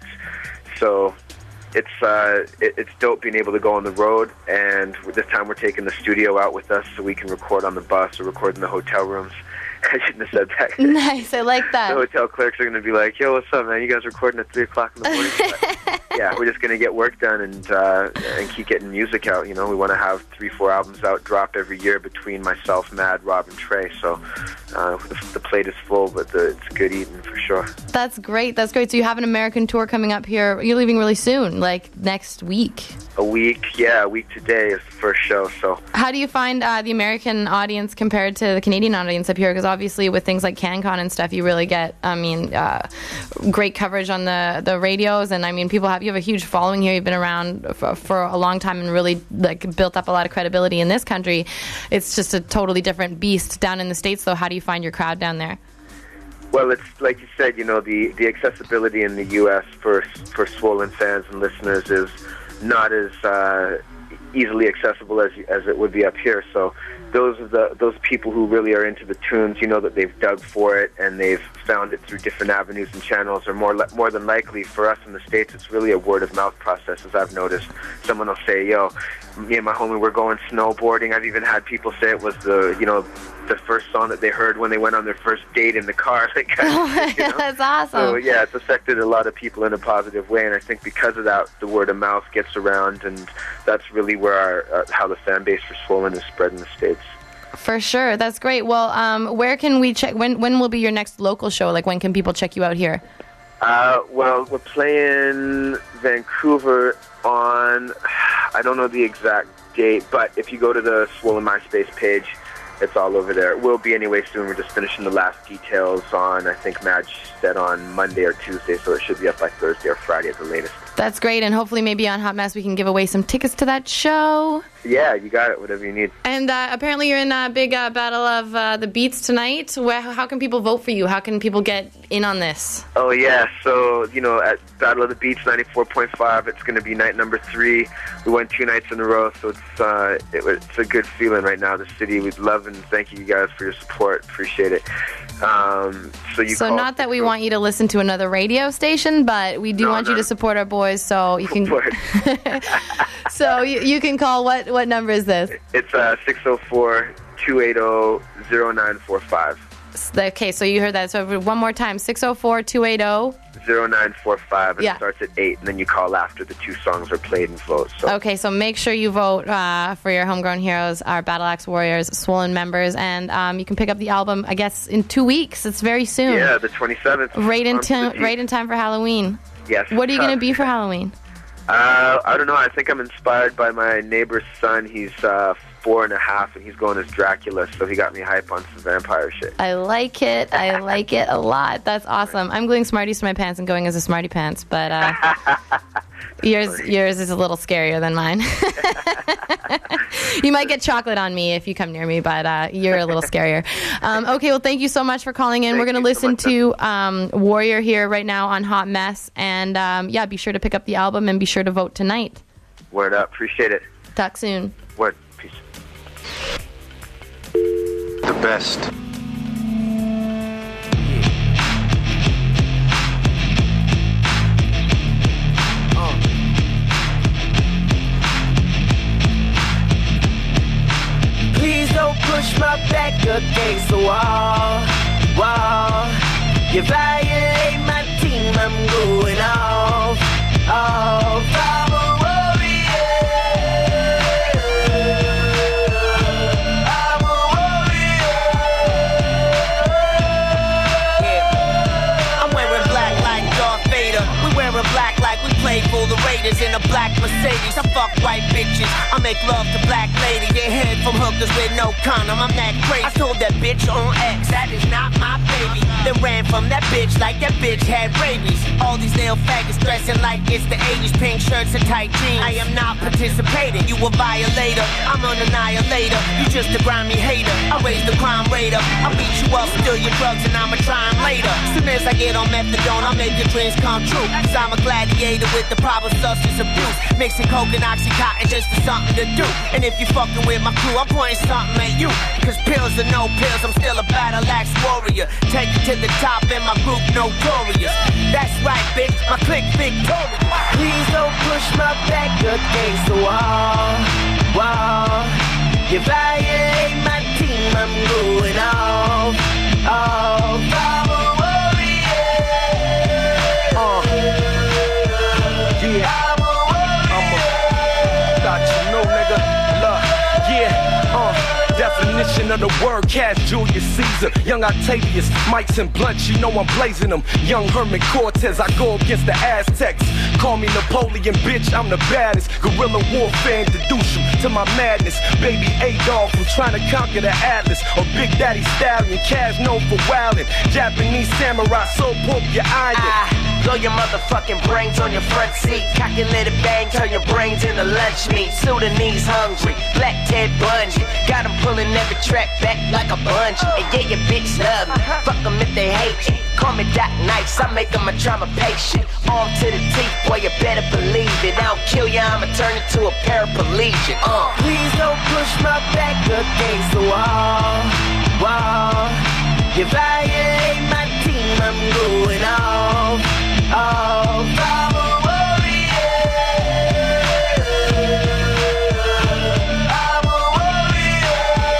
So. It's uh, it, it's dope being able to go on the road, and this time we're taking the studio out with us so we can record on the bus or record in the hotel rooms. I shouldn't have said that. Nice, I like that. The hotel clerks are going to be like, yo, what's up, man? You guys recording at three o'clock in the morning? But, yeah, we're just going to get work done and uh, and keep getting music out. You know, we want to have three, four albums out, drop every year between myself, Mad, Rob, and Trey. So uh, the, the plate is full, but the, it's good eating for sure. That's great. That's great. So you have an American tour coming up here. You're leaving really soon, like next week. A week, yeah, a week today is the first show. So how do you find uh, the American audience compared to the Canadian audience up here? Because obviously with things like CanCon and stuff, you really get, I mean, uh, great coverage on the, the radios. And I mean, people have, you have a huge following here. You've been around for, for a long time and really like built up a lot of credibility in this country. It's just a totally different beast down in the States, though. How do you find your crowd down there? Well, it's like you said, you know, the, the accessibility in the U S for for Swollen fans and listeners is not as uh, easily accessible as as it would be up here. So those are the those people who really are into the tunes, you know, that they've dug for it and they've found it through different avenues and channels, are more li- more than likely for us in the States. It's really a word of mouth process, as I've noticed. Someone will say, "Yo, me and my homie were going snowboarding." I've even had people say it was the you know the first song that they heard when they went on their first date in the car. Like, oh, you know? That's awesome. So yeah, it's affected a lot of people in a positive way, and I think because of that, the word of mouth gets around, and that's really where our uh, how the fan base for Swollen is spread in the States. For sure, that's great. Well, um, where can we check? When when will be your next local show? Like, when can people check you out here? Uh, well, we're playing Vancouver on, I don't know the exact date, but if you go to the Swollen MySpace page, it's all over there. It will be anyway soon. We're just finishing the last details on, I think Madge said on Monday or Tuesday, so it should be up by Thursday or Friday at the latest. That's great, and hopefully maybe on Hot Mess we can give away some tickets to that show. Yeah, you got it, whatever you need. And uh, apparently you're in a big uh, battle of uh, the Beats tonight. Where, how can people vote for you? How can people get in on this? Oh, yeah, so, you know, at Battle of the Beats ninety-four point five, it's going to be night number three. We went two nights in a row, so it's uh, it, it's a good feeling right now. The city, we'd love and thank you guys for your support. Appreciate it. Um, so you so not that we want you to listen to another radio station, but we do no, want no. you to support our boys, so you can so you, you can call. What what number is this? It's uh, six oh four, two eight oh, oh nine four five. Okay, so you heard that. So one more time, six oh four, two eight oh oh nine four five. It yeah. starts at eight, and then you call after the two songs are played and vote. So. Okay, so make sure you vote uh, for your Homegrown Heroes, our Battle Axe Warriors, Swollen members, and um, you can pick up the album, I guess, in two weeks. It's very soon. Yeah, the twenty-seventh. Right in, t- right in time for Halloween. Yes. What are you going to be for Halloween? Uh, I don't know. I think I'm inspired by my neighbor's son. He's uh, four and a half, and he's going as Dracula, so he got me hype on some vampire shit. I like it. I like it a lot. That's awesome. I'm gluing Smarties to my pants and going as a Smarty Pants, but uh, yours yours is a little scarier than mine. You might get chocolate on me if you come near me, but uh, you're a little scarier. Um, okay, well, thank you so much for calling in. Thank We're going to listen so to um, Warrior here right now on Hot Mess, and um, yeah, be sure to pick up the album and be sure to vote tonight. Word up. Appreciate it. Talk soon. Word. Peace. The best. push my back against the wall, wall. You violate my team, I'm going off, off. I'm a warrior, I'm a warrior. Yeah. I'm wearing black like Darth Vader. We wearing black like we played for the Raiders in a black Mercedes. I fuck white bitches, I make love to black ladies. They head from hookers with no condom, I'm that crazy. I told that bitch on X, that is not my baby. Then ran from that bitch like that bitch had rabies. All these little faggots dressing like it's the eighties. Pink shirts and tight jeans. I am not participating, you a violator, I'm an annihilator. You just a grimy hater, I raise the crime rate up. I beat you up, steal your drugs and I'ma try 'em later. Soon as I get on methadone, I'll make your dreams come true. Cause I'm a gladiator with the proper substance abuse. Mixing coke and oxycontin just for something to do. And if you fucking with my crew, I'm pointing something at you. Cause pills or no pills, I'm still a battle axe warrior. Take it to the top and my group notorious. That's right, bitch, my clique victorious. Please don't push my back against the wall, wall. You violate my team, I'm going off, off. I'm a warrior. Uh, yeah. I'm a warrior. Thought you know, nigga. Look, yeah, uh. Definition of the word, Cass Julius Caesar, young Octavius, mics and blunts, you know I'm blazing them. Young Herman Cortez, I go against the Aztecs. Call me Napoleon, bitch, I'm the baddest. Guerrilla warfare, introduce you to my madness. Baby Adolf, I'm trying to conquer the Atlas. Or Big Daddy Stallion, Cass known for wildin'. Japanese samurai, so pump your iron. Ah, blow your motherfucking brains on your front seat. Calculated bang, turn your brains into lunch meat. Sudanese hungry, Black Ted Bundy. Got him pulling every track back like a bungee. And yeah, your bitch love me, fuck them if they hate you. Call me Doc Nice, I make them a trauma patient. Arm to the teeth, boy, you better believe it. I don't kill ya, I'ma turn into a paraplegic. Uh. Please don't push my back against the wall, wall. You violate my team, I'm going off, off. I'm a warrior, I'm a warrior.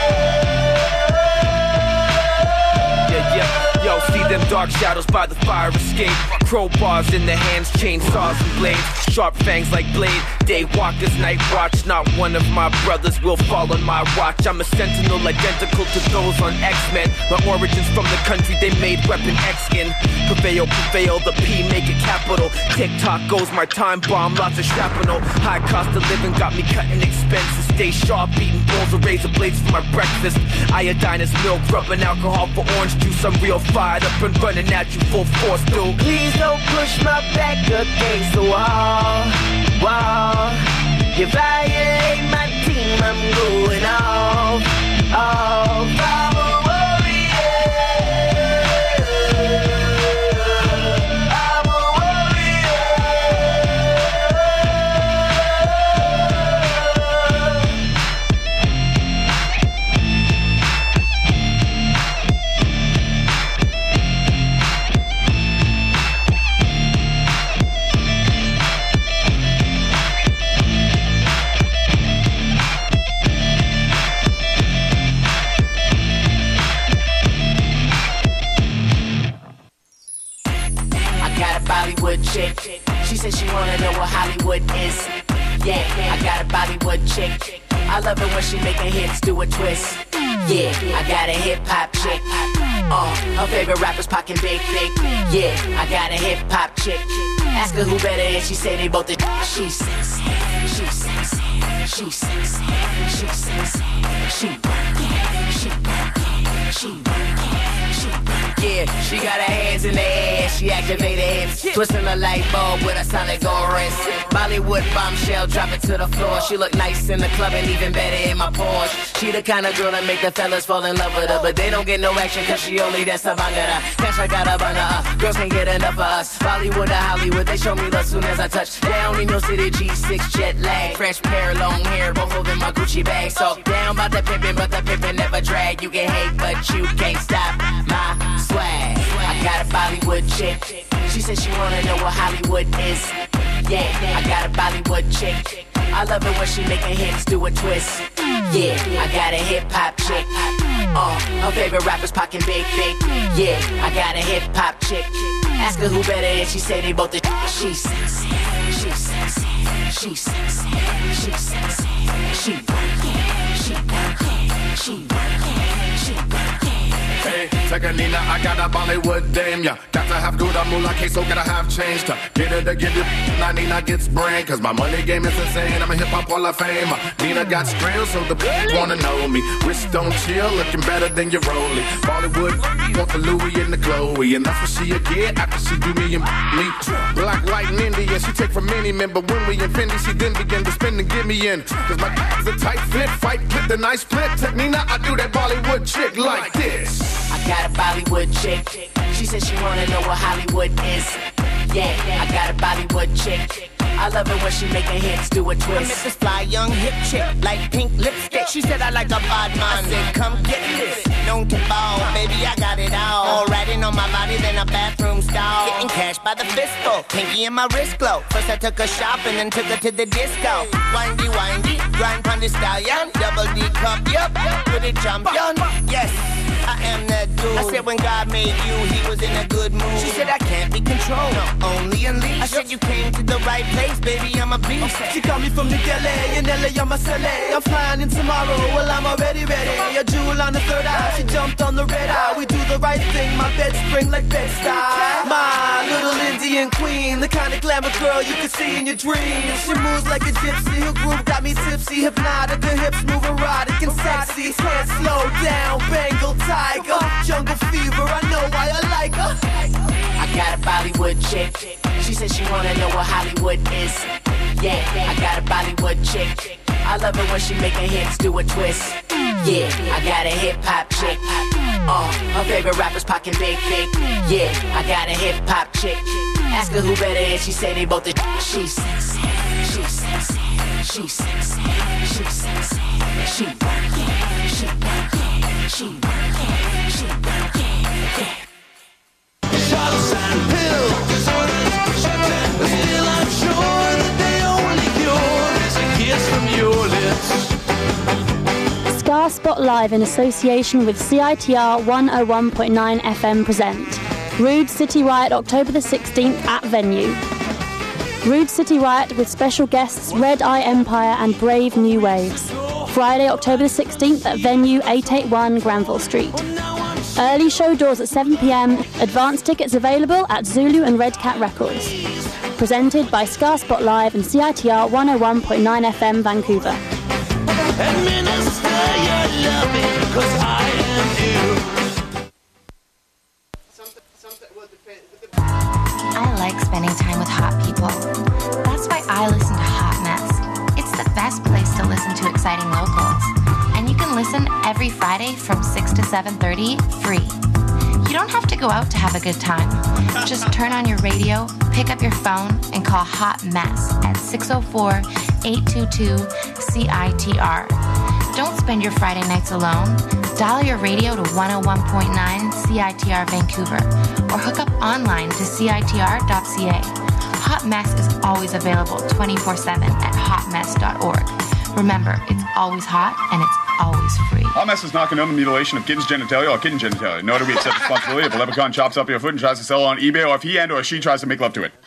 Yeah, yeah, yo, see them dark shadows by the fire escape. Crowbars in the hands, chainsaws and blades. Sharp fangs like blade. Day walkers, night watch. Not one of my brothers will fall on my watch. I'm a sentinel identical to those on X-Men. My origins from the country they made Weapon X in. Prevail, prevail, the P make it capital. TikTok goes my time bomb, lots of shrapnel. High cost of living got me cutting expenses. Stay sharp, eating bowls of razor blades for my breakfast. Iodine is milk, rubbing alcohol for orange juice. I'm real fired up and running at you full force, dude. Please don't push my back against the wall, wall. You violate my team, I'm going off, off. I'm a warrior, I'm a warrior. Bollywood chick. She said she wanna know what Hollywood is. Yeah, I got a Bollywood chick. I love it when she making hits do a twist. Yeah, I got a hip hop chick. Uh, her favorite rapper's Pac and Big Big. Yeah, I got a hip hop chick. Ask her who better and she say they both the. She's sexy, she's sexy, she's sexy, she's sexy, she working, she working, she working, she working. Yeah, she got her hands in the air, she activate her hips, twisting the light bulb with a solid gold wrist. Bollywood bombshell, drop it to the floor. She look nice in the club and even better in my Porsche. She the kind of girl that make the fellas fall in love with her, but they don't get no action cause she only dance to Bangara. Cash I got up under her, girls can't get enough of us. Bollywood to Hollywood, they show me love soon as I touch. Down in your city, G six jet lag, French pair, long hair, both holding my Gucci bag. So down by the pimpin', but the pimpin' never drag. You can hate, but you can't stop my swag. I got a Bollywood chick. She said she wanna know what Hollywood is. Yeah, I got a Bollywood chick. I love it when she making hits do a twist. Yeah, I got a hip hop chick. Uh, her favorite rapper's Pac and Big Big. Yeah, I got a hip hop chick. Ask her who better and she say they both the. She's sexy, she's sexy, she's sexy, she's sexy. She working, she working, she working, she working. Hey, take a Nina, I got a Bollywood dame, yeah. Got to have good moolah, so gotta have change to get it to give you. Now Nina gets brain, cause my money game is insane. I'm a hip hop hall of fame. Nina got skills, so the wanna know me. Wrist don't chill, looking better than your Rollie. Bollywood, want the Louis and the Chloe, and that's what she'll get after she do me and me. Black, white, and India, she take from any men, but when we in Fendi, she then begin to spend and give me in. Cause my is a tight fit, fight, clip the nice split. Take Nina, I do that Bollywood chick like this. I got a Bollywood chick. She said she wanna know what Hollywood is. Yeah, I got a Bollywood chick. I love it when she making hits do a twist. I met this fly young hip chick, like pink lipstick. She said I like a bad man. I said come get this. Don't get ball, baby I got it all. Riding on my body, then a bathroom stall. Getting cash by the fistful, pinky in my wrist glow. First I took her shopping and took her to the disco. Windy, windy, grind on the stallion. Double D cup, yup, with a champion. Yes, I am that dude. I said when God made you, he was in a good mood. She said I can't be controlled, no, only unleashed. I said you came to the right place, baby, I'm a beast. Okay. She called me from New Delhi, in L A I'm a Saleh. I'm flying in tomorrow, well I'm already ready. A jewel on the third eye, she jumped on the red eye. We do the right thing, my bed spring like Bed-Stuy. My little Indian queen, the kind of glamour girl you could see in your dreams. She moves like a gypsy, her groove got me tipsy. Hypnotic, her hips move erotic and sexy. Can't slow down, Bengal tiger. Jungle fever, I know why I like her. I got a Bollywood chick. She said she wanna know what Hollywood is. Yeah, I got a Bollywood chick. I love it when she making hits do a twist. Yeah, I got a hip hop chick. Uh, her favorite rapper's Pac and Big Big. Yeah, I got a hip hop chick. Ask her who better and she say they both the. She's sexy, she's sexy, she's sexy, she's sexy. She working, she working, she working, she working. Yeah. Shots and pills, but still I'm sure that the only cure is a kiss from your lips. Ska Spot Live in association with C I T R one oh one point nine F M present Rude City Riot October the sixteenth at Venue. Rude City Riot with special guests Red Eye Empire and Brave New Waves. Friday, October the sixteenth at Venue eight eighty-one Granville Street. Early show doors at seven p.m. Advance tickets available at Zulu and Red Cat Records. Presented by Ska Spot Live and C I T R one oh one point nine F M Vancouver. Administer your loving, 'cause I am you. I like spending time with hot people. That's why I listen to Hot Mess. It's the best place to listen to exciting locals. And you can listen every Friday from six to seven thirty free. You don't have to go out to have a good time. Just turn on your radio, pick up your phone, and call Hot Mess at six oh four, eight two two, C I T R. Don't spend your Friday nights alone. Dial your radio to one oh one point nine C I T R Vancouver or hook up online to C I T R dot C A. Hot Mess is always available twenty-four seven at hot mess dot org. Remember, it's always hot and it's always free. Hot Mess is knocking down the mutilation of kitten's genitalia or kitten genitalia. Nor do we accept responsibility if a leprechaun chops up your foot and tries to sell it on eBay, or if he and or she tries to make love to it.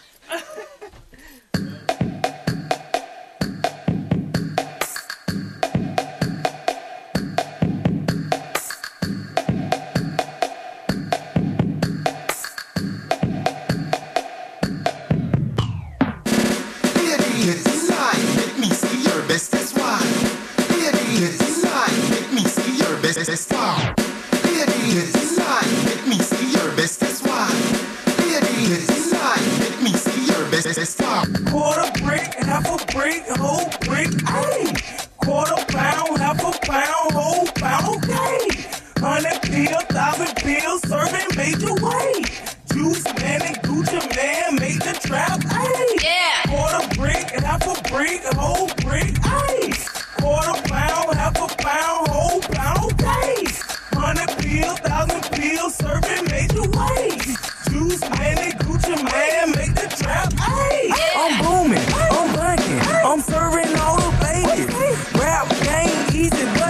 Quarter brick, half a brick, whole brick, ayy. Quarter pound, half a pound, whole pound, okay. Hundred pill, thousand pills, serving major way. Juice man and Gucci man made the trap, ayy. Yeah. Quarter brick, half a brick, whole brick, ayy. Quarter pound, half a pound, whole pound, okay. Hundred pill, thousand pills, serving major ways. Juice man and Gucci man make the trap, ayy. I'm booming, I'm banking, I'm serving all the babies. Rap game easy.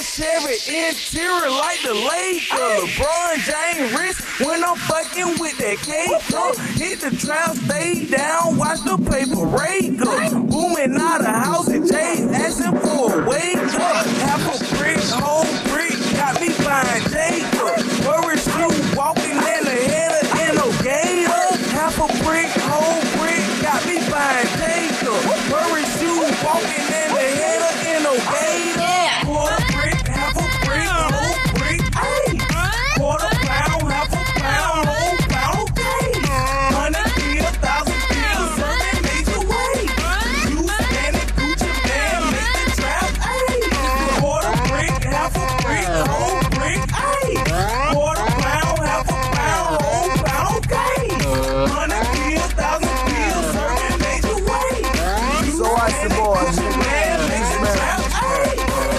Chevy interior like the Lakers. LeBron James wrist when I'm fucking with that cake. Hit the trap, stay down, watch the paper rake up. Booming out of house and Jay's asking for a wake up. Half a brick, whole brick, got me buying Jacob. Worry shoe, walking in the header in a gator. Half a brick, whole brick, got me buying Jacob. Worry shoe, walking in the header in a gator. Quarter brick, half a brick, whole brick, ayy. Quarter pound, half a pound, whole pound, okay. Hundred bill, thousand bills, serving major way. You standing Gucci man, make the trap, ayy. Quarter brick, half a brick, whole brick, ayy. Quarter pound, half a pound, whole pound, okay. Hundred bill, thousand bills, serving major way. So I said, boy, man, make the trap, ayy.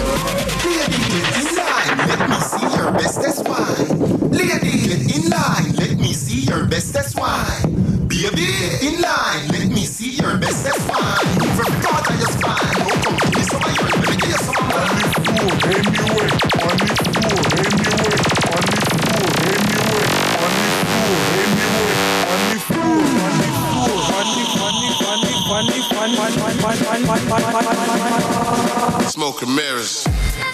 Let me see your bestest wine. Lady, get in line. Let me see your bestest wine. Baby, in line. Let me see your bestest wine. From God, I just fine. Oh, come give me some of yours. Let me give you some of mine. Anyway, on the floor, anyway, on the floor, anyway, on the floor, anyway, on the floor, on the floor, funny, funny, funny, funny, funny, funny, funny, funny, funny. Smoking mirrors.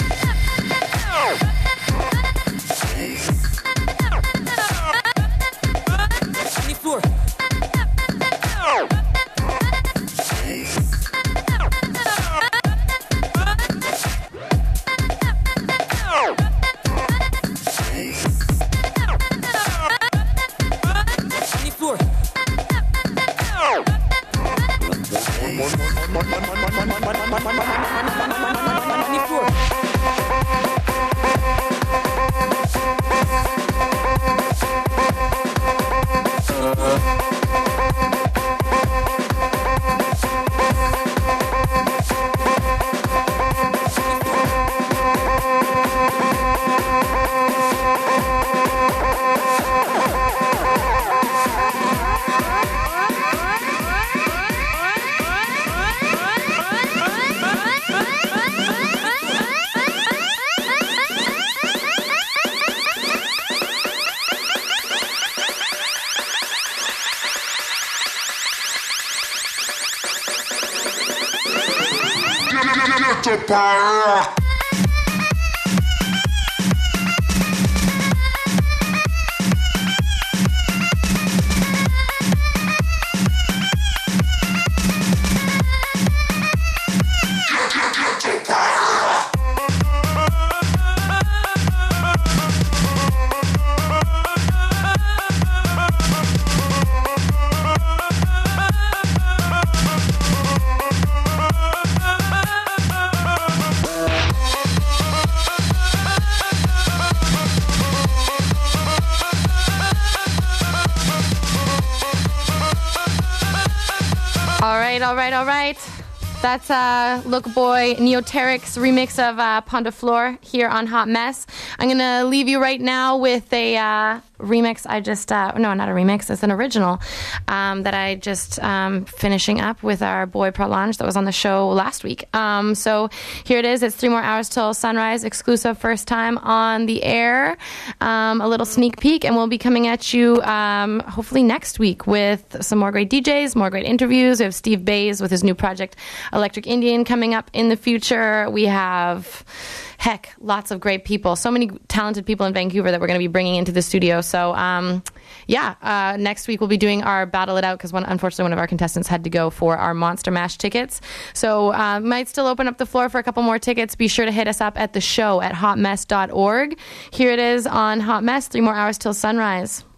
All right, all right. That's uh, Look Boy Neoteric's remix of uh, Pon de Floor here on Hot Mess. I'm going to leave you right now with a uh, remix I just, uh, no, not a remix, it's an original um, that I just um, finishing up with our boy Pralange that was on the show last week. Um, so here it is. It's three more hours till sunrise, exclusive, first time on the air. Um, a little sneak peek, and we'll be coming at you um, hopefully next week with some more great D Js, more great interviews. We have Steve Bays with his new project Electric Indian coming up in the future. We have, heck, lots of great people. So many talented people in Vancouver that we're going to be bringing into the studio. So, um, yeah, uh, next week we'll be doing our Battle It Out because one, unfortunately one of our contestants had to go for our Monster Mash tickets. So uh, might still open up the floor for a couple more tickets. Be sure to hit us up at the show at hot mess dot org. Here it is on Hot Mess, three more hours till sunrise.